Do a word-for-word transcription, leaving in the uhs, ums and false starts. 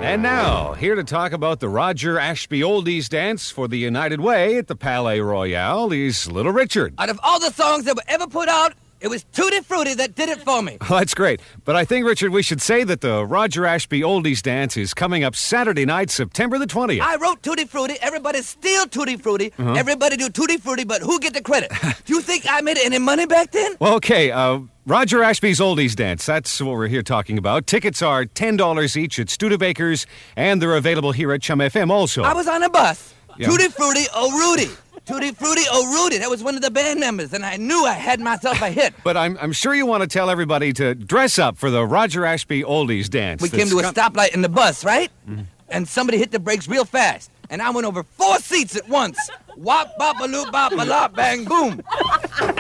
And now, here to talk about the Roger Ashby Oldies dance for the United Way at the Palais Royale is Little Richard. Out of all the songs that were ever put out, it was Tutti Frutti that did it for me. Oh, that's great. But I think, Richard, we should say that the Roger Ashby Oldies dance is coming up Saturday night, September the twentieth. I wrote Tutti Frutti. Everybody steal Tutti Frutti. Uh-huh. Everybody do Tutti Frutti, but who get the credit? Do you think I made any money back then? Well, okay, uh... Roger Ashby's Oldies Dance, that's what we're here talking about. Tickets are ten dollars each at Studebaker's, and they're available here at Chum F M also. I was on a bus. Yeah. Tutti Frutti, oh Rudy. Tutti Frutti, oh Rudy. That was one of the band members, and I knew I had myself a hit. But I'm, I'm sure you want to tell everybody to dress up for the Roger Ashby Oldies Dance. We came to a stoplight in the bus, right? Mm-hmm. And somebody hit the brakes real fast, and I went over four seats at once. Wop, bop, a loop, bop, a lop, bang, boom.